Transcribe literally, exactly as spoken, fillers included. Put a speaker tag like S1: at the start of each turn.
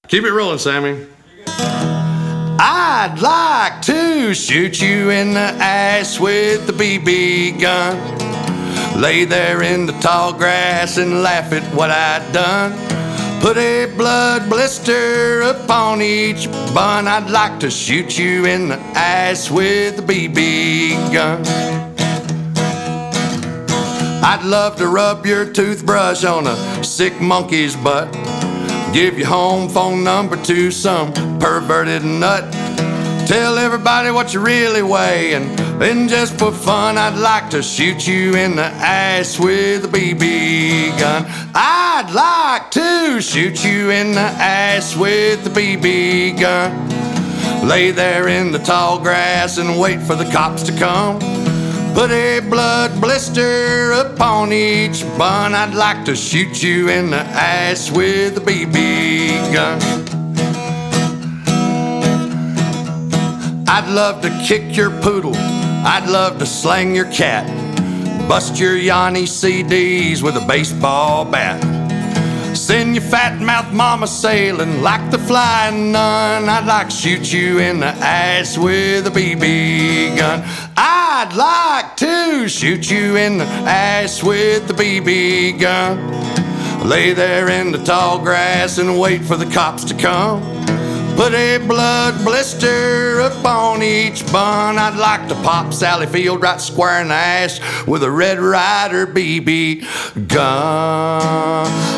S1: Keep it rolling, Sammy. I'd like to shoot you in the ass with the B B gun. Lay there in the tall grass and laugh at what I'd done. Put a blood blister upon each bun. I'd like to shoot you in the ass with the B B gun. I'd love to rub your toothbrush on a sick monkey's butt. Give your home phone number to some perverted nut. Tell everybody what you really weigh, and then just for fun, I'd like to shoot you in the ass with a B B gun. I'd like to shoot you in the ass with the B B gun. Lay there in the tall grass and wait for the cops to come. Put a blood blister upon each bun. I'd like to shoot you in the ass with a B B gun. I'd love to kick your poodle. I'd love to slang your cat. Bust your Yanni C Ds with a baseball bat. Send your fat mouth mama sailing like the flying nun. I'd like to shoot you in the ass with a B B gun. I'd like to shoot you in the ass with the B B gun. Lay there in the tall grass and wait for the cops to come. Put a blood blister upon each bun. I'd like to pop Sally Field right square in the ass with a Red Ryder B B gun.